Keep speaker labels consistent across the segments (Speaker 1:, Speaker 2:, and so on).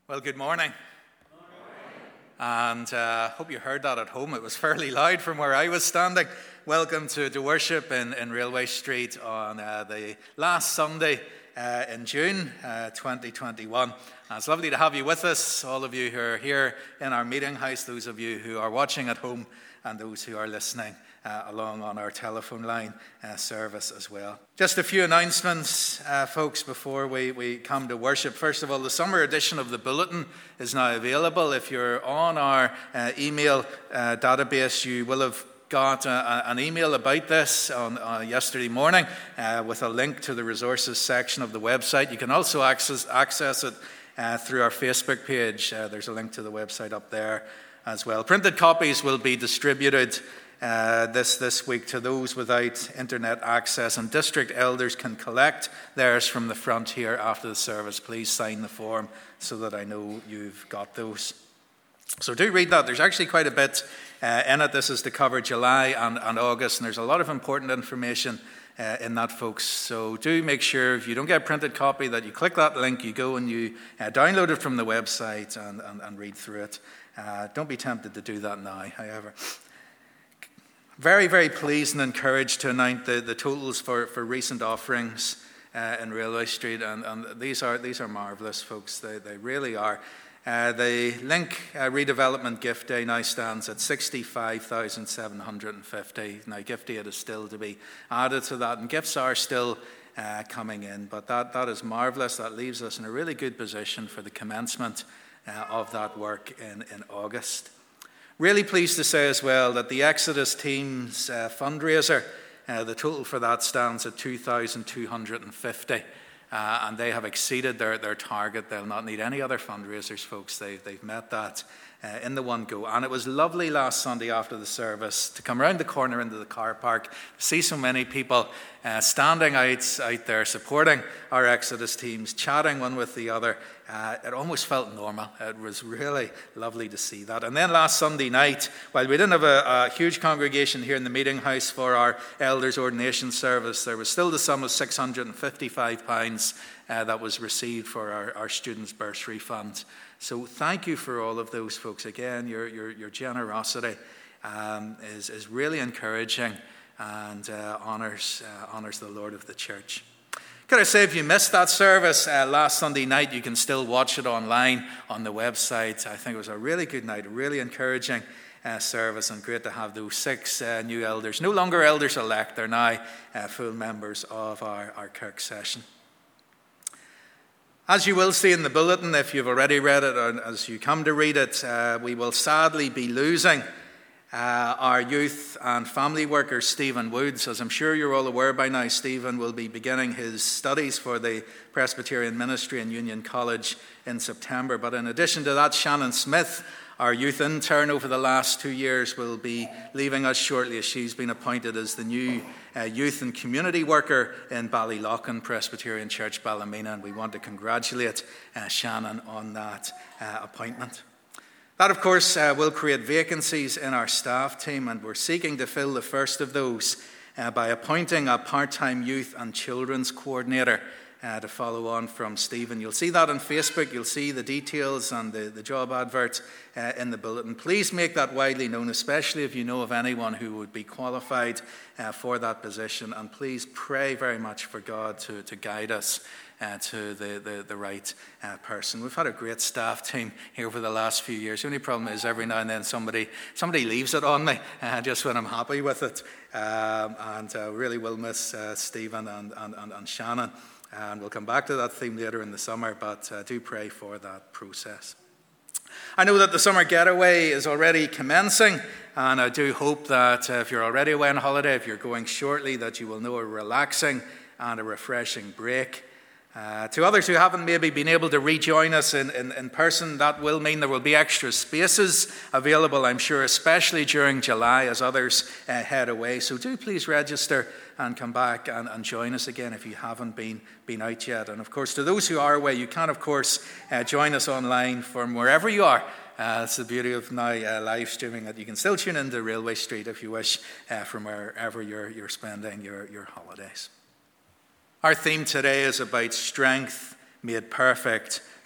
Speaker 1: Well, good morning. And hope you heard that at home. It was fairly loud from where I was standing. Welcome to worship in Railway Street on the last Sunday in June 2021. And it's lovely to have you with us, all of you who are here in our meeting house, those of you who are watching at home, and those who are listening along on our telephone line service as well. Just a few announcements, folks, before we come to worship. First of all, the summer edition of the Bulletin is now available. If you're on our email database, you will have got an email about this on yesterday morning with a link to the resources section of the website. You can also access it through our Facebook page. There's a link to the website up there as well. Printed copies will be distributed this week to those without internet access, and district elders can collect theirs from the front here after the service. Please sign the form so that I know you've got those. So do read that. There's actually quite a bit in it. This is to cover July and August, and there's a lot of important information in that, folks. So do make sure, if you don't get a printed copy, that you click that link, you go and you download it from the website and read through it. Don't be tempted to do that now, however. Very, very pleased and encouraged to announce the totals for recent offerings in Railway Street, and these are marvellous, folks. They really are. The Link Redevelopment Gift Day now stands at 65,750. Now, gift aid is still to be added to that, and gifts are still coming in, but that is marvellous. That leaves us in a really good position for the commencement of that work in August. Really pleased to say as well that the Exodus team's fundraiser, the total for that stands at 2,250, and they have exceeded their target. They'll not need any other fundraisers, folks. They've met that in the one go. And it was lovely last Sunday after the service to come around the corner into the car park, see so many people standing out there supporting our Exodus teams, chatting one with the other. It almost felt normal. It was really lovely to see that. And then last Sunday night, while we didn't have a huge congregation here in the meeting house for our elders' ordination service, there was still the sum of £655 that was received for our students' bursary fund. So thank you for all of those, folks. Again, your generosity is really encouraging and honours the Lord of the church. Could I say, if you missed that service last Sunday night, you can still watch it online on the website. I think it was a really good night, a really encouraging service, and great to have those 6 new elders. No longer elders-elect, they're now full members of our Kirk session. As you will see in the bulletin, if you've already read it, or as you come to read it, we will sadly be losing our youth and family worker, Stephen Woods. As I'm sure you're all aware by now, Stephen will be beginning his studies for the Presbyterian ministry in Union College in September. But in addition to that, Shannon Smith, our youth intern over the last 2 years, will be leaving us shortly, as she's been appointed as the new youth and community worker in Ballyloughlin Presbyterian Church, Ballymena, and we want to congratulate Shannon on that appointment. That, of course, will create vacancies in our staff team, and we're seeking to fill the first of those by appointing a part-time youth and children's coordinator to follow on from Stephen. You'll see that on Facebook. You'll see the details and the job advert in the bulletin. Please make that widely known, especially if you know of anyone who would be qualified for that position. And please pray very much for God to guide us to the right person. We've had a great staff team here for the last few years. The only problem is every now and then somebody leaves it on me just when I'm happy with it. And really will miss Stephen and Shannon. And we'll come back to that theme later in the summer, but do pray for that process. I know that the summer getaway is already commencing, and I do hope that if you're already away on holiday, if you're going shortly, that you will know a relaxing and a refreshing break. To others who haven't maybe been able to rejoin us in person, that will mean there will be extra spaces available, I'm sure, especially during July as others head away. So do please register and come back and join us again if you haven't been out yet. And of course, to those who are away, you can, of course, join us online from wherever you are. It's the beauty of now live streaming, that you can still tune into Railway Street if you wish from wherever you're spending your holidays. Our theme today is about strength made perfect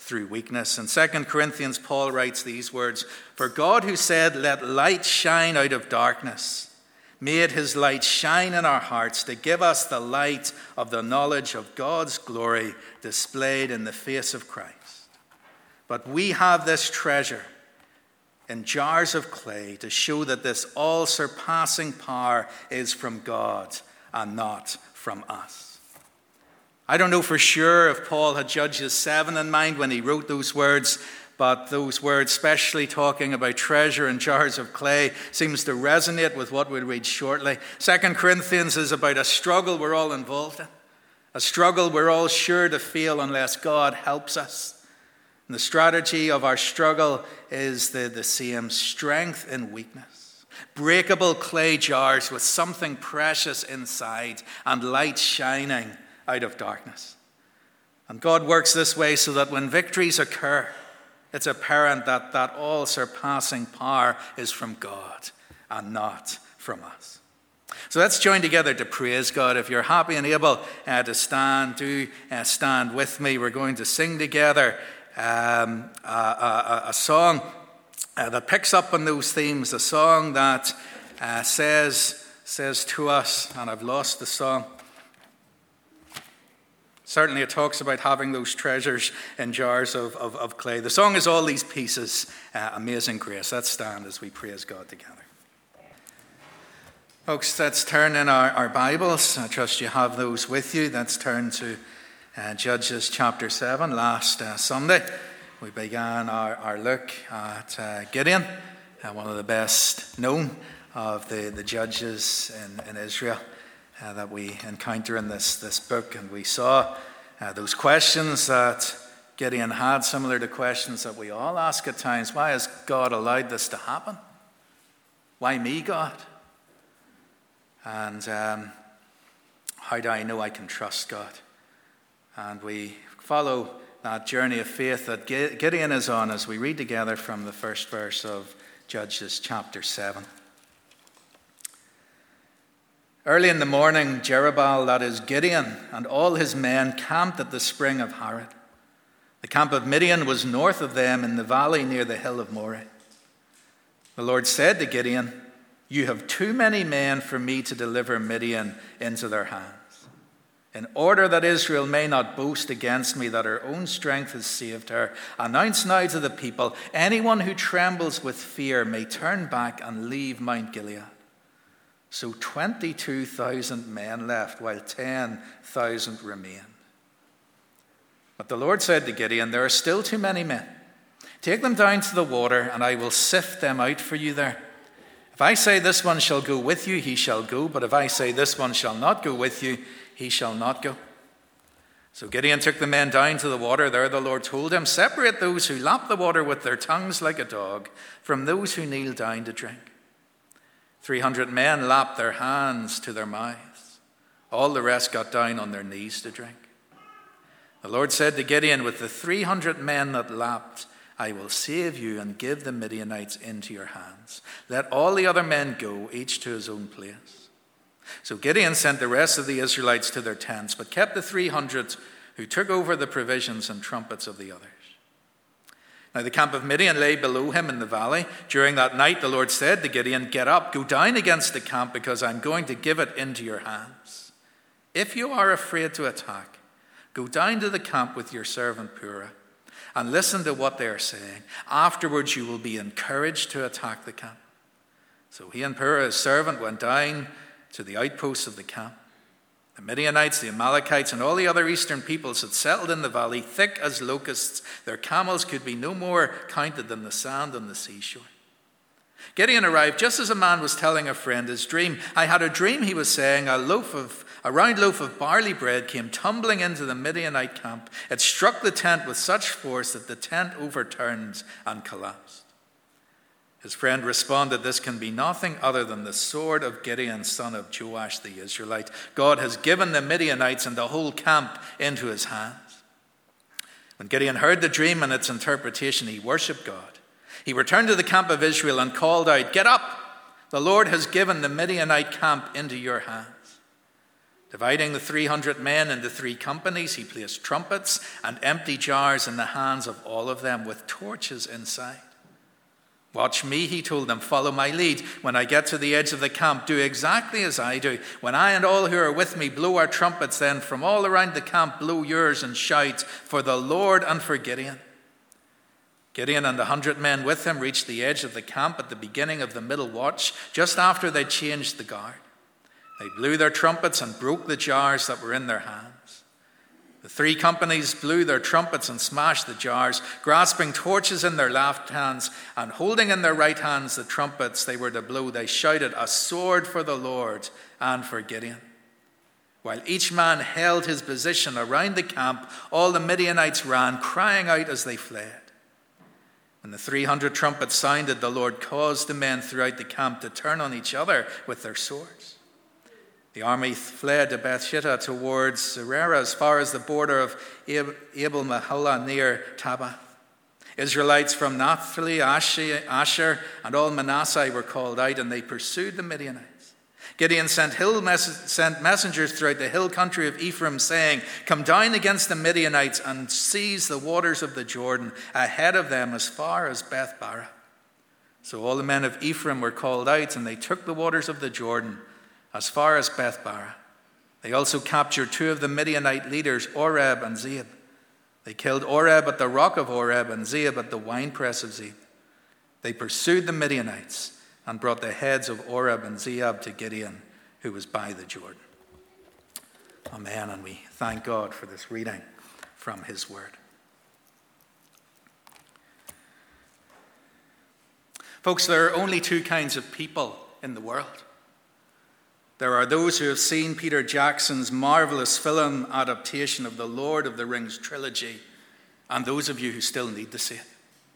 Speaker 1: through weakness. In 2 Corinthians, Paul writes these words, "For God who said, 'Let light shine out of darkness,' made his light shine in our hearts to give us the light of the knowledge of God's glory displayed in the face of Christ. But we have this treasure in jars of clay to show that this all-surpassing power is from God and not from us." I don't know for sure if Paul had Judges 7 in mind when he wrote those words, but those words, especially talking about treasure in jars of clay, seems to resonate with what we'll read shortly. 2 Corinthians is about a struggle we're all involved in, a struggle we're all sure to feel unless God helps us. And the strategy of our struggle is the same: strength in weakness, breakable clay jars with something precious inside, and light shining out of darkness. And God works this way so that when victories occur, it's apparent that that all-surpassing power is from God and not from us. So let's join together to praise God. If you're happy and able to stand, do stand with me. We're going to sing together a song that picks up on those themes, a song that says to us, and I've lost the song. Certainly it talks about having those treasures in jars of clay. The song is All These Pieces, Amazing Grace. Let's stand as we praise God together. Folks, let's turn in our Bibles. I trust you have those with you. Let's turn to Judges chapter 7. Last Sunday, we began our look at Gideon, one of the best known of the judges in Israel that we encounter in this book. And we saw those questions that Gideon had, similar to questions that we all ask at times. Why has God allowed this to happen? Why me, God? And how do I know I can trust God? And we follow that journey of faith that Gideon is on as we read together from the first verse of Judges chapter 7. Early in the morning, Jerubbaal, that is Gideon, and all his men camped at the spring of Harod. The camp of Midian was north of them in the valley near the hill of Moreh. The Lord said to Gideon, "You have too many men for me to deliver Midian into their hands. In order that Israel may not boast against me that her own strength has saved her, announce now to the people, anyone who trembles with fear may turn back and leave Mount Gilead." So 22,000 men left, while 10,000 remained. But the Lord said to Gideon, "There are still too many men. Take them down to the water, and I will sift them out for you there. If I say this one shall go with you, he shall go. But if I say this one shall not go with you, he shall not go." So Gideon took the men down to the water. There the Lord told him, "Separate those who lap the water with their tongues like a dog from those who kneel down to drink." 300 men lapped their hands to their mouths. All the rest got down on their knees to drink. The Lord said to Gideon, "With the 300 men that lapped, I will save you and give the Midianites into your hands. Let all the other men go, each to his own place." So Gideon sent the rest of the Israelites to their tents, but kept the 300 who took over the provisions and trumpets of the others. Now the camp of Midian lay below him in the valley. During that night the Lord said to Gideon, "Get up, go down against the camp, because I'm going to give it into your hands. If you are afraid to attack, go down to the camp with your servant Purah, and listen to what they are saying. Afterwards you will be encouraged to attack the camp." So he and Purah, his servant, went down to the outposts of the camp. The Midianites, the Amalekites, and all the other eastern peoples had settled in the valley, thick as locusts. Their camels could be no more counted than the sand on the seashore. Gideon arrived just as a man was telling a friend his dream. "I had a dream," he was saying. A round loaf of barley bread came tumbling into the Midianite camp. It struck the tent with such force that the tent overturned and collapsed. His friend responded, "This can be nothing other than the sword of Gideon, son of Joash the Israelite. God has given the Midianites and the whole camp into his hands." When Gideon heard the dream and its interpretation, he worshipped God. He returned to the camp of Israel and called out, "Get up! The Lord has given the Midianite camp into your hands." Dividing the 300 men into 3 companies, he placed trumpets and empty jars in the hands of all of them with torches inside. Watch me, he told them, follow my lead. When I get to the edge of the camp, do exactly as I do. When I and all who are with me blow our trumpets, then from all around the camp blow yours and shout for the Lord and for Gideon. Gideon and 100 men with him reached the edge of the camp at the beginning of the middle watch, just after they changed the guard. They blew their trumpets and broke the jars that were in their hands. The 3 companies blew their trumpets and smashed the jars, grasping torches in their left hands and holding in their right hands the trumpets they were to blow. They shouted, a sword for the Lord and for Gideon. While each man held his position around the camp, all the Midianites ran, crying out as they fled. When the 300 trumpets sounded, the Lord caused the men throughout the camp to turn on each other with their swords. The army fled to Bethshittah towards Zerera as far as the border of Abel Meholah near Tabbath. Israelites from Naphtali, Asher, and all Manasseh were called out, and they pursued the Midianites. Gideon sent messengers throughout the hill country of Ephraim, saying, come down against the Midianites and seize the waters of the Jordan ahead of them as far as Beth-barah. So all the men of Ephraim were called out, and they took the waters of the Jordan as far as Beth-barah. They also captured 2 of the Midianite leaders, Oreb and Zeeb. They killed Oreb at the rock of Oreb and Zeeb at the winepress of Zeeb. They pursued the Midianites and brought the heads of Oreb and Zeeb to Gideon, who was by the Jordan. Amen, and we thank God for this reading from his word. Folks, there are only 2 kinds of people in the world. There are those who have seen Peter Jackson's marvelous film adaptation of the Lord of the Rings trilogy, and those of you who still need to see it.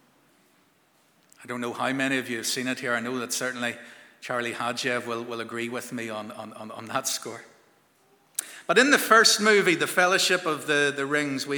Speaker 1: I don't know how many of you have seen it here. I know that certainly Charlie Hadjev will agree with me on that score. But in the first movie, The Fellowship of the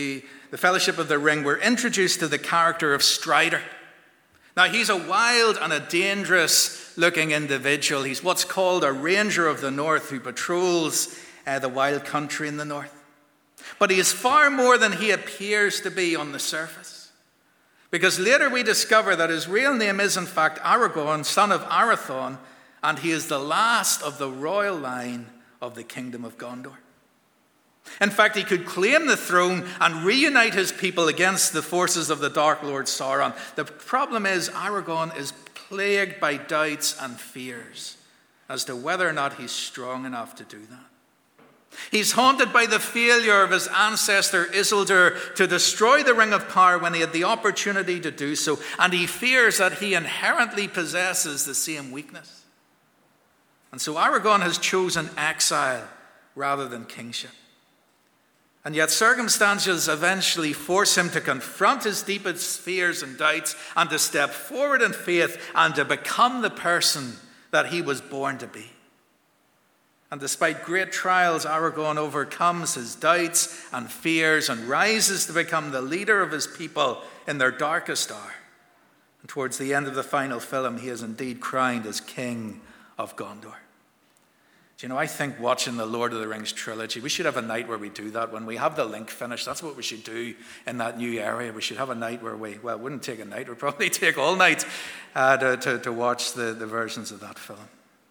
Speaker 1: Ring, we're introduced to the character of Strider. Now, he's a wild and a dangerous-looking individual. He's what's called a ranger of the north who patrols the wild country in the north. But he is far more than he appears to be on the surface. Because later we discover that his real name is, in fact, Aragorn, son of Arathorn, and he is the last of the royal line of the kingdom of Gondor. In fact, he could claim the throne and reunite his people against the forces of the Dark Lord Sauron. The problem is, Aragorn is plagued by doubts and fears as to whether or not he's strong enough to do that. He's haunted by the failure of his ancestor Isildur to destroy the Ring of Power when he had the opportunity to do so, and he fears that he inherently possesses the same weakness. And so Aragorn has chosen exile rather than kingship. And yet circumstances eventually force him to confront his deepest fears and doubts and to step forward in faith and to become the person that he was born to be. And despite great trials, Aragorn overcomes his doubts and fears and rises to become the leader of his people in their darkest hour. And towards the end of the final film, he is indeed crowned as King of Gondor. Do you know, I think watching the Lord of the Rings trilogy, we should have a night where we do that. When we have the link finished, that's what we should do in that new area. We should have a night where it wouldn't take a night, it would probably take all night to watch the versions of that film.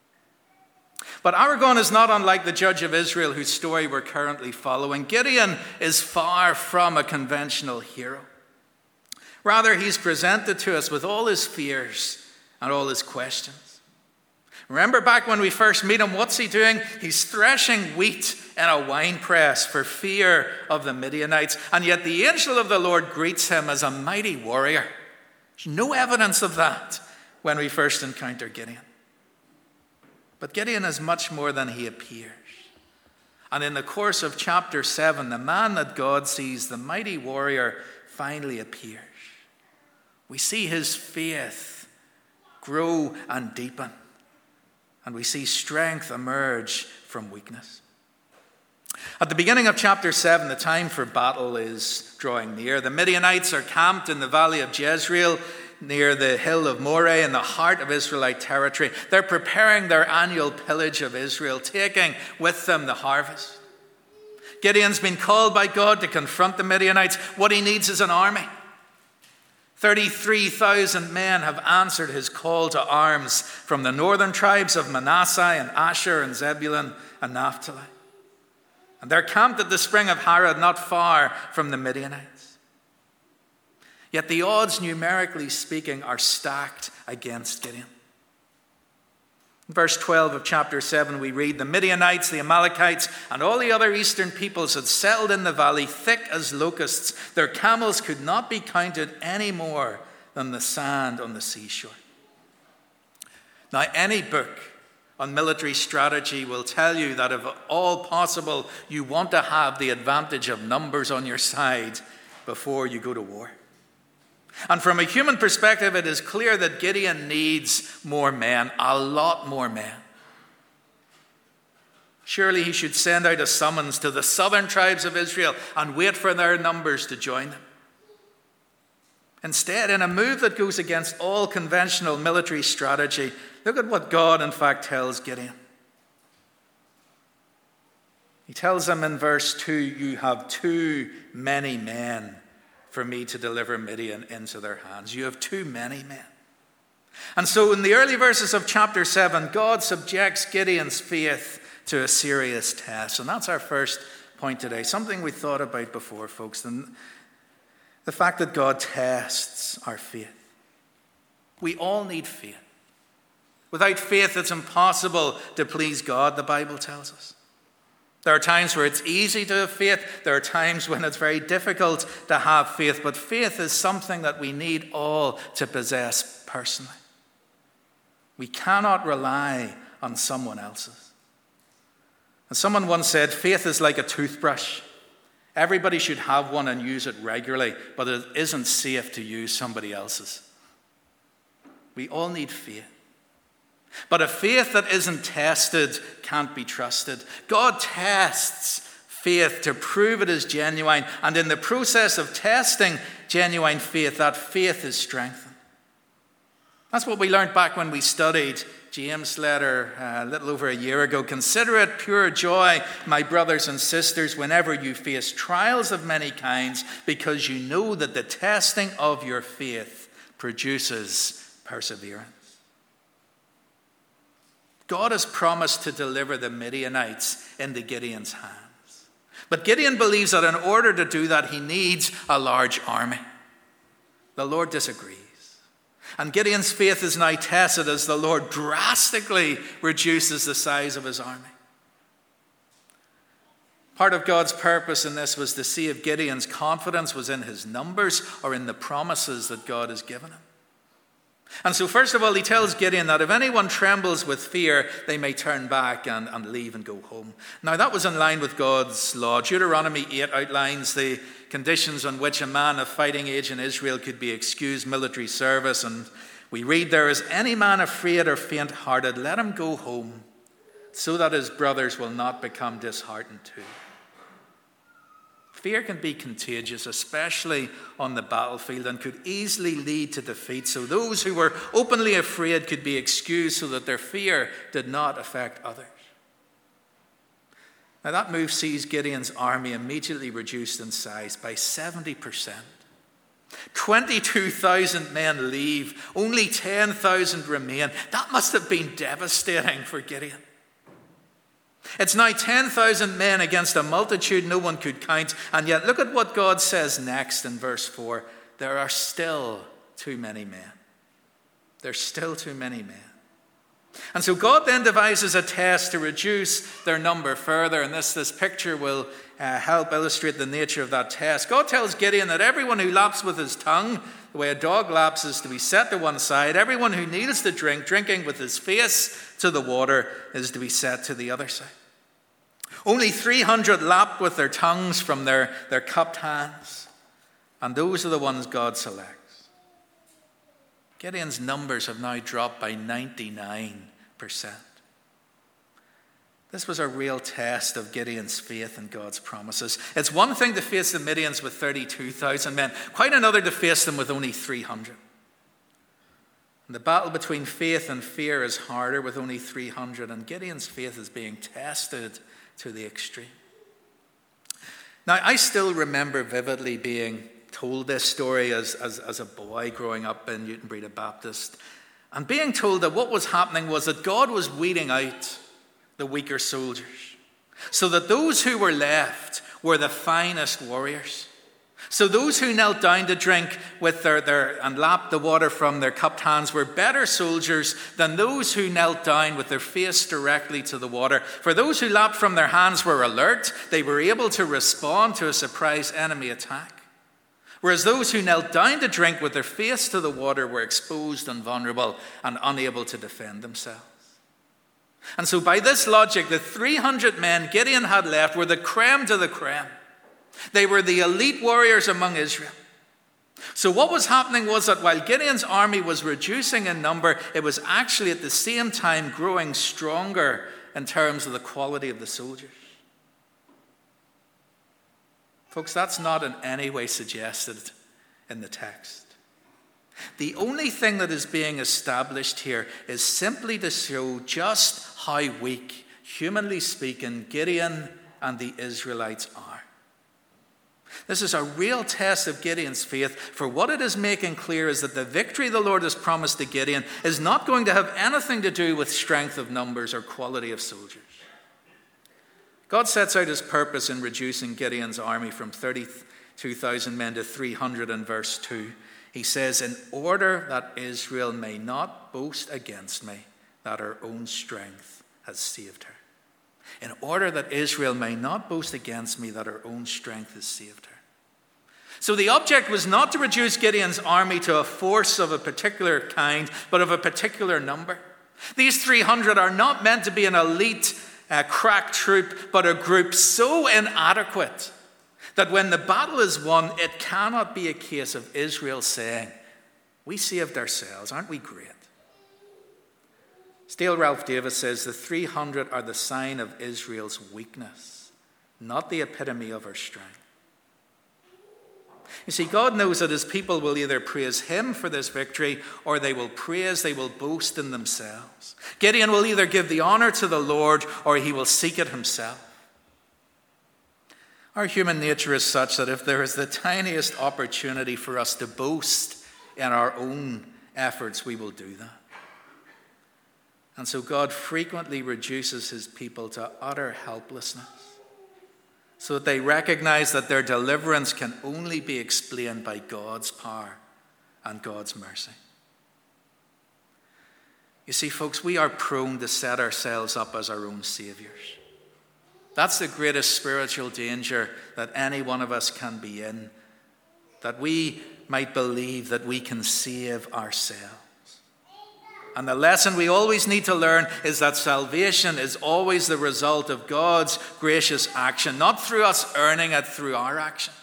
Speaker 1: But Aragorn is not unlike the judge of Israel whose story we're currently following. Gideon is far from a conventional hero. Rather, he's presented to us with all his fears and all his questions. Remember back when we first meet him, what's he doing? He's threshing wheat in a winepress for fear of the Midianites. And yet the angel of the Lord greets him as a mighty warrior. There's no evidence of that when we first encounter Gideon. But Gideon is much more than he appears. And in the course of chapter 7, the man that God sees, the mighty warrior, finally appears. We see his faith grow and deepen. And we see strength emerge from weakness. At the beginning of chapter 7, the time for battle is drawing near. The Midianites are camped in the valley of Jezreel. near the hill of Moreh in the heart of Israelite territory. They're preparing their annual pillage of Israel, taking with them the harvest. Gideon's been called by God to confront the Midianites. What he needs is an army. 33,000 men have answered his call to arms from the northern tribes of Manasseh and Asher and Zebulun and Naphtali. And they're camped at the spring of Harod, not far from the Midianites. Yet the odds, numerically speaking, are stacked against Gideon. In verse 12 of chapter 7, we read, the Midianites, the Amalekites, and all the other eastern peoples had settled in the valley, thick as locusts. Their camels could not be counted any more than the sand on the seashore. Now, any book on military strategy will tell you that if at all possible, you want to have the advantage of numbers on your side before you go to war. And from a human perspective, it is clear that Gideon needs more men, a lot more men. Surely he should send out a summons to the southern tribes of Israel and wait for their numbers to join them. Instead, in a move that goes against all conventional military strategy, look at what God, in fact, tells Gideon. He tells him in verse 2, you have too many men for me to deliver Midian into their hands. You have too many men. And so in the early verses of chapter 7, God subjects Gideon's faith to a serious test. And that's our first point today, something we thought about before, folks, and the fact that God tests our faith. We all need faith. Without faith, it's impossible to please God, the Bible tells us. There are times where it's easy to have faith. There are times when it's very difficult to have faith. But faith is something that we need all to possess personally. We cannot rely on someone else's. And someone once said, faith is like a toothbrush. Everybody should have one and use it regularly, but it isn't safe to use somebody else's. We all need faith. But a faith that isn't tested can't be trusted. God tests faith to prove it is genuine. And in the process of testing genuine faith, that faith is strengthened. That's what we learned back when we studied James' letter a little over a year ago. Consider it pure joy, my brothers and sisters, whenever you face trials of many kinds, because you know that the testing of your faith produces perseverance. God has promised to deliver the Midianites into Gideon's hands. But Gideon believes that in order to do that, he needs a large army. The Lord disagrees. And Gideon's faith is now tested as the Lord drastically reduces the size of his army. Part of God's purpose in this was to see if Gideon's confidence was in his numbers or in the promises that God has given him. And so first of all, he tells Gideon that if anyone trembles with fear, they may turn back and leave and go home. Now that was in line with God's law. Deuteronomy 8 outlines the conditions on which a man of fighting age in Israel could be excused military service. And we read there, is any man afraid or faint-hearted, let him go home, so that his brothers will not become disheartened too. Fear can be contagious, especially on the battlefield, and could easily lead to defeat. So those who were openly afraid could be excused so that their fear did not affect others. Now that move sees Gideon's army immediately reduced in size by 70%. 22,000 men leave, only 10,000 remain. That must have been devastating for Gideon. It's now 10,000 men against a multitude no one could count. And yet look at what God says next in verse 4. There are still too many men. There's still too many men. And so God then devises a test to reduce their number further. And this picture will help illustrate the nature of that test. God tells Gideon that everyone who laps with his tongue, the way a dog laps, is to be set to one side. Everyone who kneels to drink, drinking with his face to the water, is to be set to the other side. Only 300 lapped with their tongues from their cupped hands. And those are the ones God selects. Gideon's numbers have now dropped by 99%. This was a real test of Gideon's faith in God's promises. It's one thing to face the Midians with 32,000 men, quite another to face them with only 300. And the battle between faith and fear is harder with only 300, and Gideon's faith is being tested to the extreme. Now, I still remember vividly being told this story as a boy growing up in Newton Breda Baptist, and being told that what was happening was that God was weeding out the weaker soldiers, so that those who were left were the finest warriors. So those who knelt down to drink with their and lapped the water from their cupped hands were better soldiers than those who knelt down with their face directly to the water. For those who lapped from their hands were alert. They were able to respond to a surprise enemy attack. Whereas those who knelt down to drink with their face to the water were exposed and vulnerable and unable to defend themselves. And so by this logic, the 300 men Gideon had left were the creme de la creme. They were the elite warriors among Israel. So what was happening was that while Gideon's army was reducing in number, it was actually at the same time growing stronger in terms of the quality of the soldiers. Folks, that's not in any way suggested in the text. The only thing that is being established here is simply to show just how weak, humanly speaking, Gideon and the Israelites are. This is a real test of Gideon's faith, for what it is making clear is that the victory the Lord has promised to Gideon is not going to have anything to do with strength of numbers or quality of soldiers. God sets out his purpose in reducing Gideon's army from 32,000 men to 300 in verse 2. He says, in order that Israel may not boast against me, that her own strength has saved her. In order that Israel may not boast against me, that her own strength has saved her. So the object was not to reduce Gideon's army to a force of a particular kind, but of a particular number. These 300 are not meant to be an elite, crack troop, but a group so inadequate that when the battle is won, it cannot be a case of Israel saying, we saved ourselves, aren't we great? Still, Ralph Davis says the 300 are the sign of Israel's weakness, not the epitome of her strength. You see, God knows that his people will either praise him for this victory or they will boast in themselves. Gideon will either give the honor to the Lord or he will seek it himself. Our human nature is such that if there is the tiniest opportunity for us to boast in our own efforts, we will do that. And so God frequently reduces his people to utter helplessness so that they recognize that their deliverance can only be explained by God's power and God's mercy. You see, folks, we are prone to set ourselves up as our own saviors. That's the greatest spiritual danger that any one of us can be in, that we might believe that we can save ourselves. And the lesson we always need to learn is that salvation is always the result of God's gracious action, not through us earning it through our actions.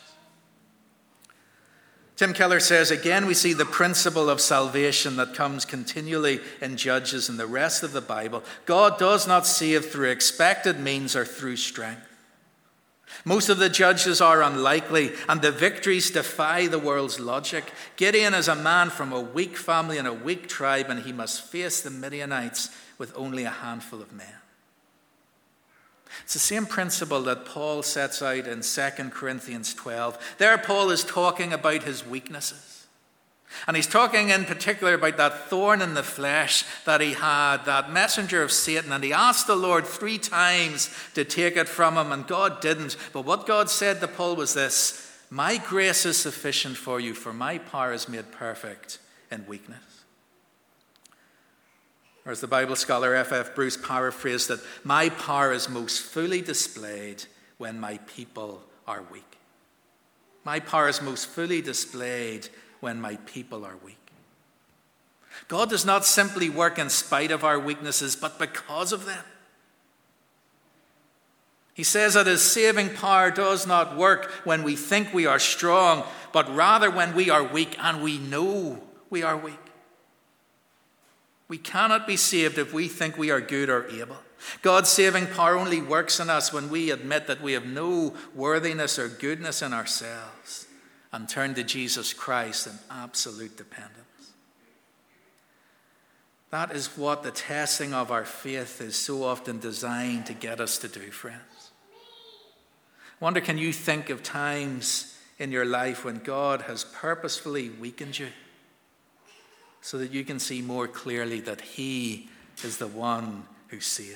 Speaker 1: Tim Keller says, again, we see the principle of salvation that comes continually in Judges and the rest of the Bible. God does not save through expected means or through strength. Most of the judges are unlikely, and the victories defy the world's logic. Gideon is a man from a weak family and a weak tribe, and he must face the Midianites with only a handful of men. It's the same principle that Paul sets out in 2 Corinthians 12. There Paul is talking about his weaknesses. And he's talking in particular about that thorn in the flesh that he had, that messenger of Satan. And he asked the Lord 3 times to take it from him, and God didn't. But what God said to Paul was this: my grace is sufficient for you, for my power is made perfect in weakness. Or as the Bible scholar F.F. Bruce paraphrased it, my power is most fully displayed when my people are weak. My power is most fully displayed when my people are weak. God does not simply work in spite of our weaknesses, but because of them. He says that his saving power does not work when we think we are strong, but rather when we are weak and we know we are weak. We cannot be saved if we think we are good or able. God's saving power only works in us when we admit that we have no worthiness or goodness in ourselves and turn to Jesus Christ in absolute dependence. That is what the testing of our faith is so often designed to get us to do, friends. I wonder, can you think of times in your life when God has purposefully weakened you so that you can see more clearly that he is the one who saves?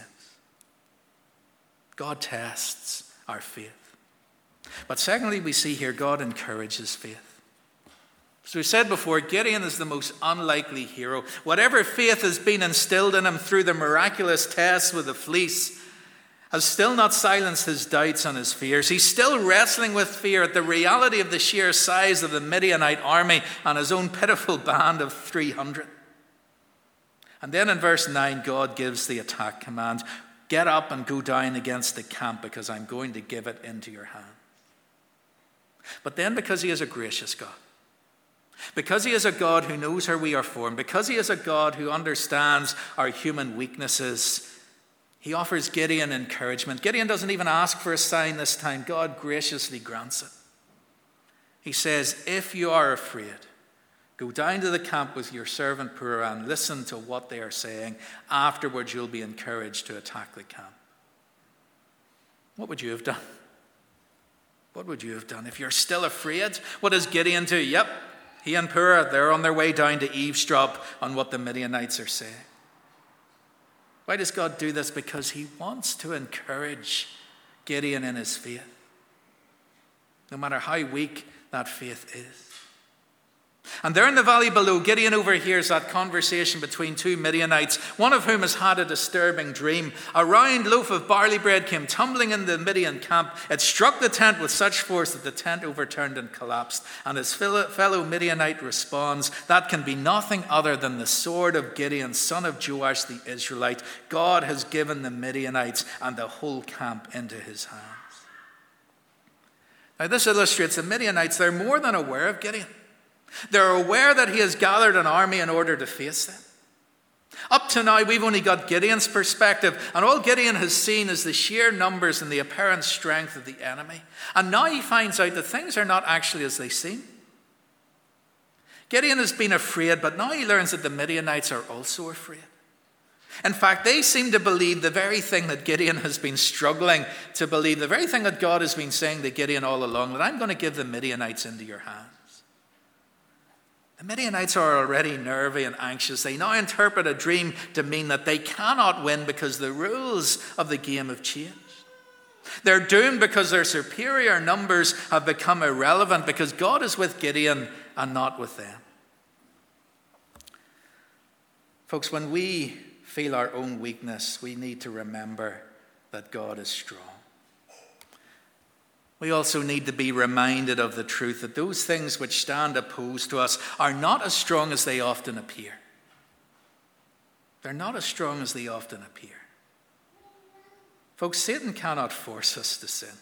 Speaker 1: God tests our faith. But secondly, we see here God encourages faith. As we said before, Gideon is the most unlikely hero. Whatever faith has been instilled in him through the miraculous tests with the fleece has still not silenced his doubts and his fears. He's still wrestling with fear at the reality of the sheer size of the Midianite army and his own pitiful band of 300. And then in verse 9, God gives the attack command. Get up and go down against the camp because I'm going to give it into your hand. But then, because he is a gracious God, because he is a God who knows how we are formed, because he is a God who understands our human weaknesses, he offers Gideon encouragement. Gideon doesn't even ask for a sign this time. God graciously grants it. He says, if you are afraid, go down to the camp with your servant Purah and listen to what they are saying. Afterwards, you'll be encouraged to attack the camp. What would you have done? What would you have done? If you're still afraid, what does Gideon do? Yep, he and Purah, they're on their way down to eavesdrop on what the Midianites are saying. Why does God do this? Because he wants to encourage Gideon in his faith, no matter how weak that faith is. And there in the valley below, Gideon overhears that conversation between two Midianites, one of whom has had a disturbing dream. A round loaf of barley bread came tumbling in the Midian camp. It struck the tent with such force that the tent overturned and collapsed. And his fellow Midianite responds, that can be nothing other than the sword of Gideon, son of Joash the Israelite. God has given the Midianites and the whole camp into his hands. Now this illustrates the Midianites, they're more than aware of Gideon. They're aware that he has gathered an army in order to face them. Up to now, we've only got Gideon's perspective, and all Gideon has seen is the sheer numbers and the apparent strength of the enemy. And now he finds out that things are not actually as they seem. Gideon has been afraid, but now he learns that the Midianites are also afraid. In fact, they seem to believe the very thing that Gideon has been struggling to believe, the very thing that God has been saying to Gideon all along, that I'm going to give the Midianites into your hands. The Midianites are already nervy and anxious. They now interpret a dream to mean that they cannot win because the rules of the game have changed. They're doomed because their superior numbers have become irrelevant because God is with Gideon and not with them. Folks, when we feel our own weakness, we need to remember that God is strong. We also need to be reminded of the truth that those things which stand opposed to us are not as strong as they often appear. They're not as strong as they often appear. Folks, Satan cannot force us to sin.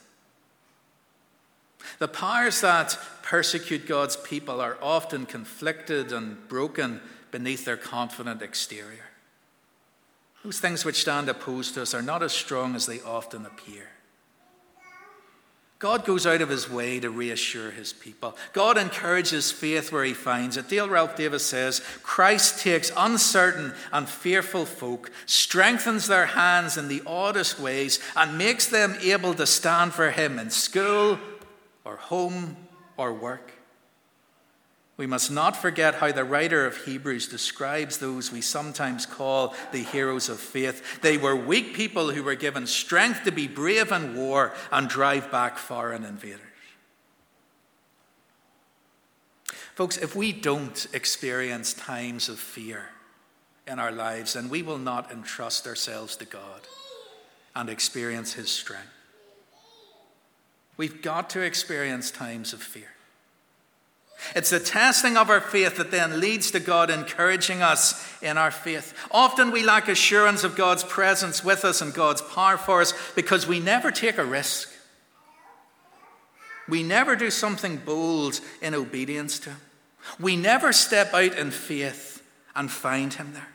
Speaker 1: The powers that persecute God's people are often conflicted and broken beneath their confident exterior. Those things which stand opposed to us are not as strong as they often appear. God goes out of his way to reassure his people. God encourages faith where he finds it. Dale Ralph Davis says, Christ takes uncertain and fearful folk, strengthens their hands in the oddest ways, and makes them able to stand for him in school or home or work. We must not forget how the writer of Hebrews describes those we sometimes call the heroes of faith. They were weak people who were given strength to be brave in war and drive back foreign invaders. Folks, if we don't experience times of fear in our lives, then we will not entrust ourselves to God and experience his strength. We've got to experience times of fear. It's the testing of our faith that then leads to God encouraging us in our faith. Often we lack assurance of God's presence with us and God's power for us because we never take a risk. We never do something bold in obedience to him. We never step out in faith and find him there.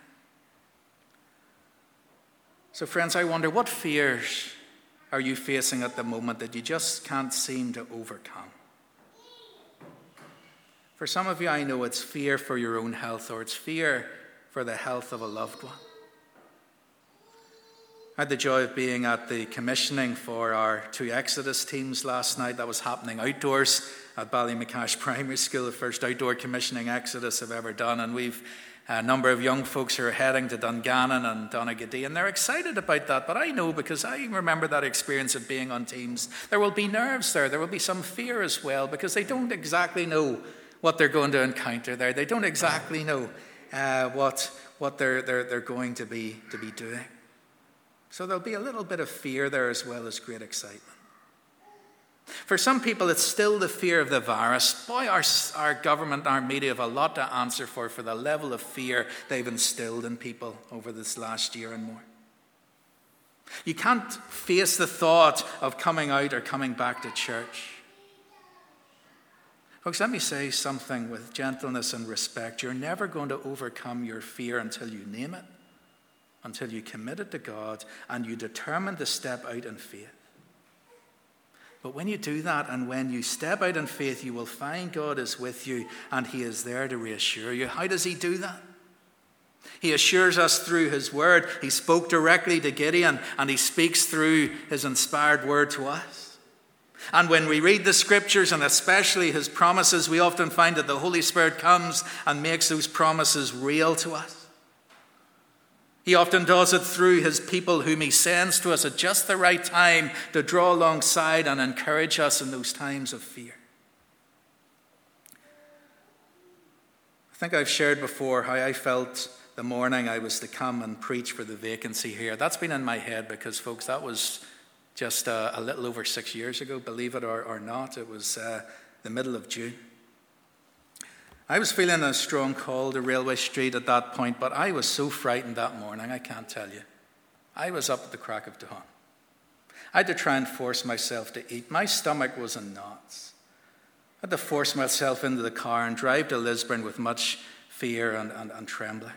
Speaker 1: So friends, I wonder, what fears are you facing at the moment that you just can't seem to overcome? For some of you, I know it's fear for your own health, or it's fear for the health of a loved one. I had the joy of being at the commissioning for our 2 Exodus teams last night. That was happening outdoors at Ballymacash Primary School, the first outdoor commissioning Exodus I've ever done. And we've a number of young folks who are heading to Dungannon and Donaghadee, and they're excited about that. But I know, because I remember that experience of being on teams, there will be nerves there. There will be some fear as well, because they don't exactly know what they're going to encounter there. They don't exactly know what they're going to be doing. So there'll be a little bit of fear there as well as great excitement. For some people, it's still the fear of the virus. Boy, our government, our media have a lot to answer for the level of fear they've instilled in people over this last year and more. You can't face the thought of coming out or coming back to church. Folks, let me say something with gentleness and respect. You're never going to overcome your fear until you name it, until you commit it to God, and you determine to step out in faith. But when you do that, and when you step out in faith, you will find God is with you, and he is there to reassure you. How does he do that? He assures us through his word. He spoke directly to Gideon, and he speaks through his inspired word to us. And when we read the scriptures, and especially his promises, we often find that the Holy Spirit comes and makes those promises real to us. He often does it through his people whom he sends to us at just the right time to draw alongside and encourage us in those times of fear. I think I've shared before how I felt the morning I was to come and preach for the vacancy here. That's been in my head because, folks, that was just a little over 6 years ago, believe it or not. It was the middle of June. I was feeling a strong call to Railway Street at that point, but I was so frightened that morning, I can't tell you. I was up at the crack of dawn. I had to try and force myself to eat. My stomach was in knots. I had to force myself into the car and drive to Lisburn with much fear and trembling.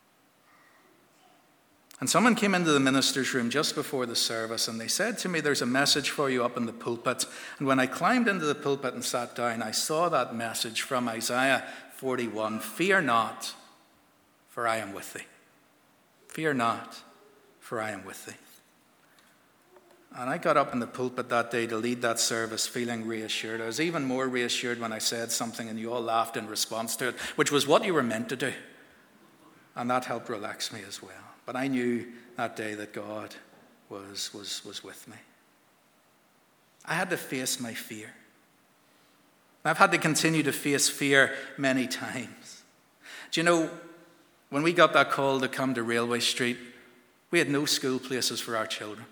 Speaker 1: And someone came into the minister's room just before the service, and they said to me, "There's a message for you up in the pulpit." And when I climbed into the pulpit and sat down, I saw that message from Isaiah 41, "Fear not, for I am with thee. Fear not, for I am with thee." And I got up in the pulpit that day to lead that service feeling reassured. I was even more reassured when I said something and you all laughed in response to it, which was what you were meant to do. And that helped relax me as well. But I knew that day that God was with me. I had to face my fear. I've had to continue to face fear many times. Do you know, when we got that call to come to Railway Street, we had no school places for our children.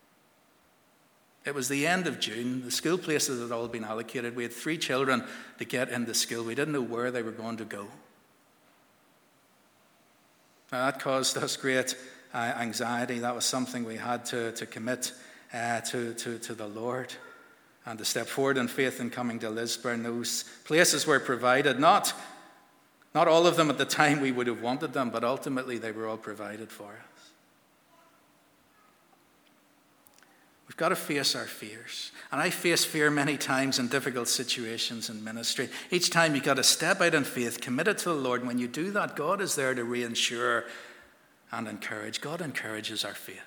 Speaker 1: It was the end of June. The school places had all been allocated. We had 3 children to get into school. We didn't know where they were going to go. Now, that caused us great anxiety. That was something we had to commit to the Lord and to step forward in faith in coming to Lisburn. Those places were provided, not all of them at the time we would have wanted them, but ultimately they were all provided for us. We've got to face our fears. And I face fear many times in difficult situations in ministry. Each time you've got to step out in faith, committed to the Lord. And when you do that, God is there to reassure and encourage. God encourages our faith.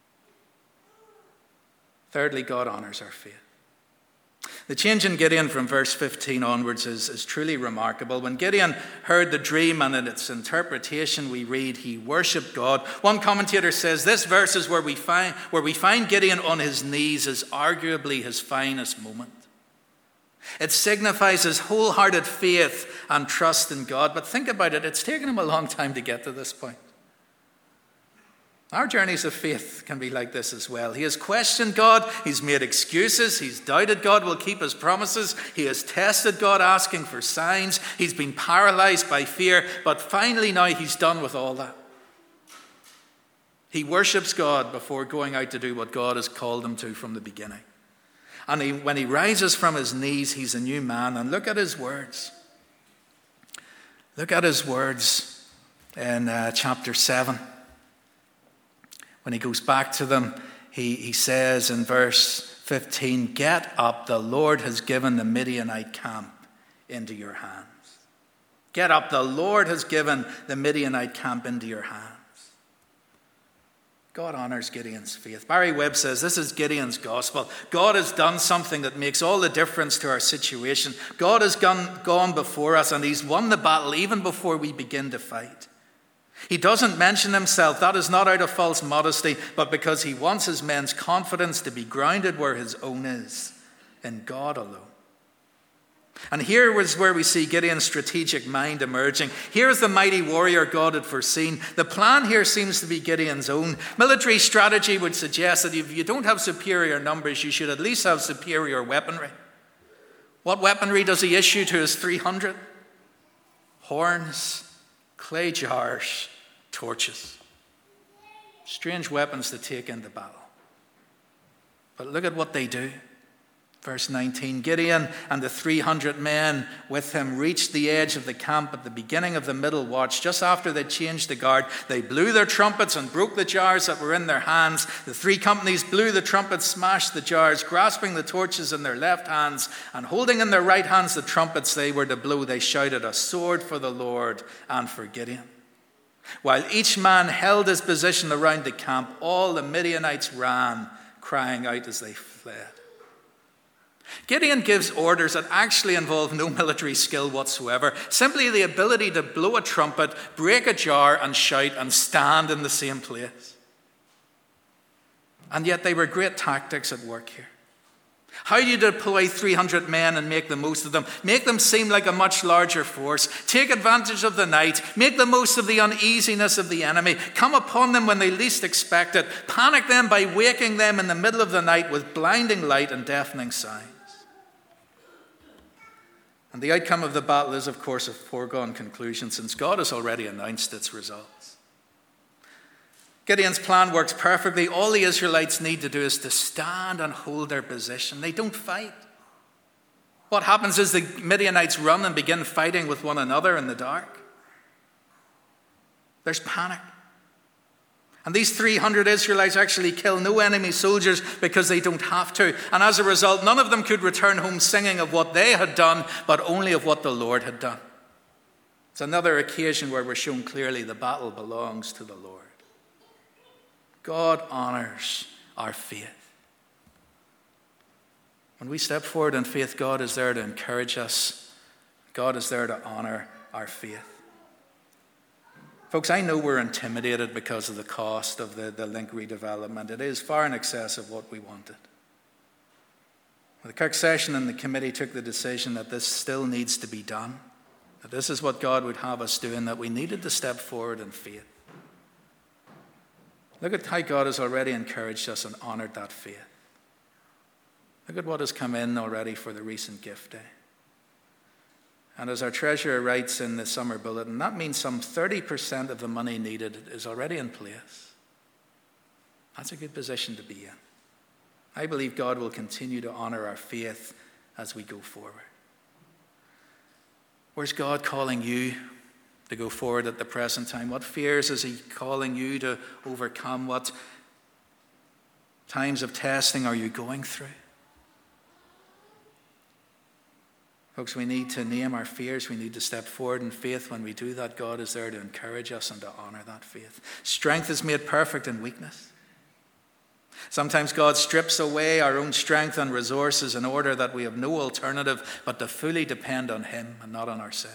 Speaker 1: Thirdly, God honors our faith. The change in Gideon from verse 15 onwards is truly remarkable. When Gideon heard the dream and in its interpretation, we read he worshipped God. One commentator says this verse is where we find Gideon on his knees is arguably his finest moment. It signifies his wholehearted faith and trust in God. But think about it, it's taken him a long time to get to this point. Our journeys of faith can be like this as well. He has questioned God. He's made excuses. He's doubted God will keep his promises. He has tested God, asking for signs. He's been paralyzed by fear. But finally now he's done with all that. He worships God before going out to do what God has called him to from the beginning. And when he rises from his knees, he's a new man. And look at his words. Look at his words in chapter 7. When he goes back to them, he says in verse 15, "Get up, the Lord has given the Midianite camp into your hands." Get up, the Lord has given the Midianite camp into your hands. God honors Gideon's faith. Barry Webb says this is Gideon's gospel. God has done something that makes all the difference to our situation. God has gone before us, and he's won the battle even before we begin to fight. He doesn't mention himself. That is not out of false modesty, but because he wants his men's confidence to be grounded where his own is, in God alone. And here was where we see Gideon's strategic mind emerging. Here's the mighty warrior God had foreseen. The plan here seems to be Gideon's own. Military strategy would suggest that if you don't have superior numbers, you should at least have superior weaponry. What weaponry does he issue to his 300? Horns, clay jars, torches. Strange weapons to take into battle. But look at what they do. Verse 19, Gideon and the 300 men with him reached the edge of the camp at the beginning of the middle watch. Just after they changed the guard, they blew their trumpets and broke the jars that were in their hands. The three companies blew the trumpets, smashed the jars, grasping the torches in their left hands and holding in their right hands the trumpets they were to blow. They shouted, "A sword for the Lord and for Gideon." While each man held his position around the camp, all the Midianites ran, crying out as they fled. Gideon gives orders that actually involve no military skill whatsoever, simply the ability to blow a trumpet, break a jar, and shout and stand in the same place. And yet they were great tactics at work here. How do you deploy 300 men and make the most of them? Make them seem like a much larger force. Take advantage of the night. Make the most of the uneasiness of the enemy. Come upon them when they least expect it. Panic them by waking them in the middle of the night with blinding light and deafening sounds. And the outcome of the battle is, of course, a foregone conclusion, since God has already announced its results. Gideon's plan works perfectly. All the Israelites need to do is to stand and hold their position. They don't fight. What happens is the Midianites run and begin fighting with one another in the dark. There's panic. And these 300 Israelites actually kill no enemy soldiers because they don't have to. And as a result, none of them could return home singing of what they had done, but only of what the Lord had done. It's another occasion where we're shown clearly the battle belongs to the Lord. God honors our faith. When we step forward in faith, God is there to encourage us. God is there to honor our faith. Folks, I know we're intimidated because of the cost of the link redevelopment. It is far in excess of what we wanted. The Kirk session and the committee took the decision that this still needs to be done, that this is what God would have us do, and that we needed to step forward in faith. Look at how God has already encouraged us and honored that faith. Look at what has come in already for the recent gift day. And as our treasurer writes in the summer bulletin, that means some 30% of the money needed is already in place. That's a good position to be in. I believe God will continue to honor our faith as we go forward. Where's God calling you to go forward at the present time? What fears is he calling you to overcome? What times of testing are you going through? Folks, we need to name our fears. We need to step forward in faith. When we do that, God is there to encourage us and to honor that faith. Strength is made perfect in weakness. Sometimes God strips away our own strength and resources in order that we have no alternative but to fully depend on him and not on ourselves.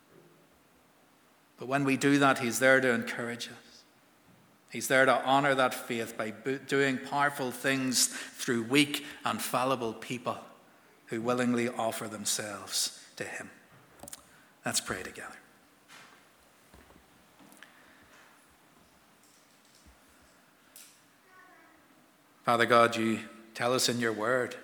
Speaker 1: But when we do that, he's there to encourage us. He's there to honor that faith by doing powerful things through weak and fallible people who willingly offer themselves to him. Let's pray together. Father God, you tell us in your word,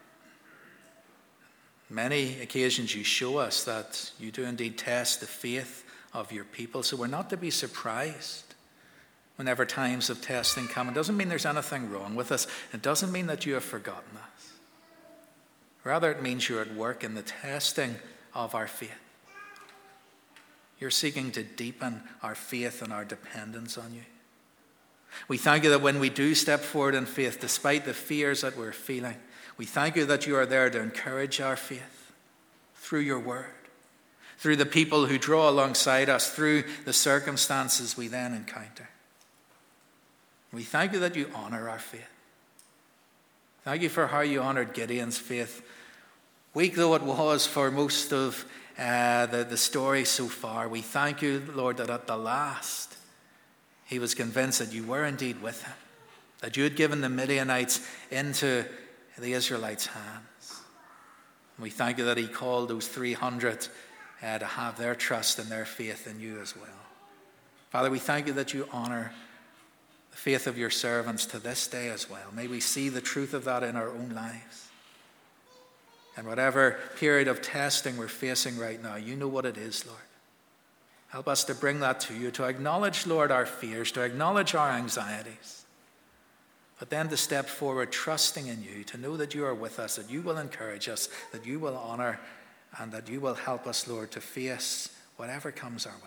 Speaker 1: many occasions you show us that you do indeed test the faith of your people, so we're not to be surprised whenever times of testing come. It doesn't mean there's anything wrong with us. It doesn't mean that you have forgotten us. Rather, it means you're at work in the testing of our faith. You're seeking to deepen our faith and our dependence on you. We thank you that when we do step forward in faith, despite the fears that we're feeling, we thank you that you are there to encourage our faith through your word, through the people who draw alongside us, through the circumstances we then encounter. We thank you that you honor our faith. Thank you for how you honored Gideon's faith, weak though it was for most of the story so far. We thank you, Lord, that at the last he was convinced that you were indeed with him, that you had given the Midianites into the Israelites' hands. And we thank you that he called those 300 to have their trust and their faith in you as well. Father, we thank you that you honor the faith of your servants to this day as well. May we see the truth of that in our own lives. And whatever period of testing we're facing right now, you know what it is, Lord. Help us to bring that to you, to acknowledge, Lord, our fears, to acknowledge our anxieties, but then to step forward trusting in you, to know that you are with us, that you will encourage us, that you will honor, and that you will help us, Lord, to face whatever comes our way.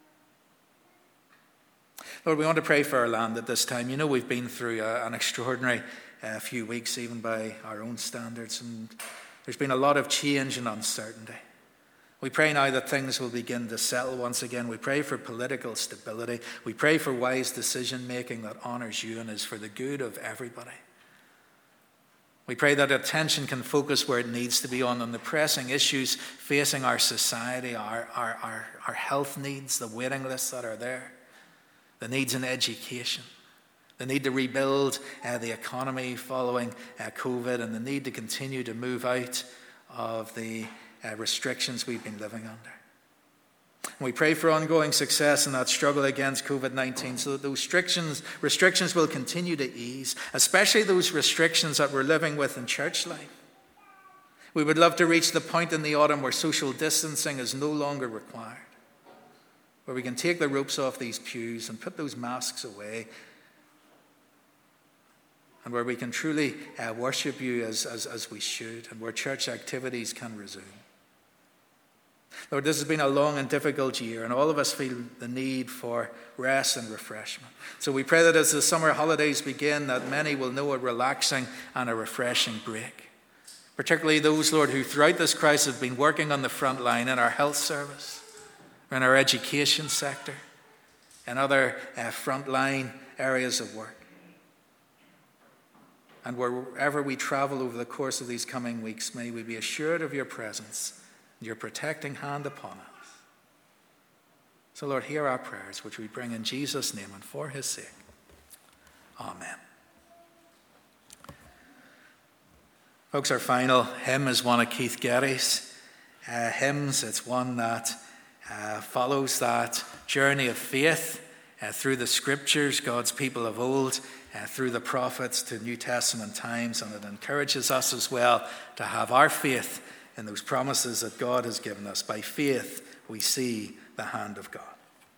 Speaker 1: Lord, we want to pray for our land at this time. You know, we've been through an extraordinary few weeks, even by our own standards, and there's been a lot of change and uncertainty. We pray now that things will begin to settle once again. We pray for political stability. We pray for wise decision-making that honors you and is for the good of everybody. We pray that attention can focus where it needs to be on the pressing issues facing our society, our health needs, the waiting lists that are there, the needs in education, the need to rebuild the economy following COVID, and the need to continue to move out of the restrictions we've been living under. And we pray for ongoing success in that struggle against COVID-19 so that those restrictions will continue to ease, especially those restrictions that we're living with in church life. We would love to reach the point in the autumn where social distancing is no longer required, where we can take the ropes off these pews and put those masks away, and where we can truly worship you as we should, and where church activities can resume. Lord, this has been a long and difficult year, and all of us feel the need for rest and refreshment. So we pray that as the summer holidays begin, that many will know a relaxing and a refreshing break. Particularly those, Lord, who throughout this crisis have been working on the front line in our health service, or in our education sector, and other frontline areas of work. And wherever we travel over the course of these coming weeks, may we be assured of your presence, your protecting hand upon us. So, Lord, hear our prayers, which we bring in Jesus' name and for his sake. Amen. Folks, our final hymn is one of Keith Getty's hymns. It's one that follows that journey of faith through the scriptures, God's people of old, through the prophets to New Testament times, and it encourages us as well to have our faith in those promises that God has given us. By faith, we see the hand of God.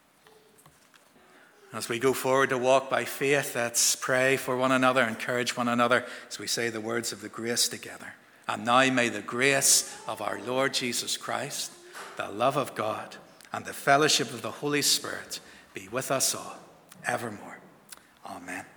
Speaker 1: As we go forward to walk by faith, let's pray for one another, encourage one another as we say the words of the grace together. And now may the grace of our Lord Jesus Christ, the love of God, and the fellowship of the Holy Spirit be with us all evermore. Amen.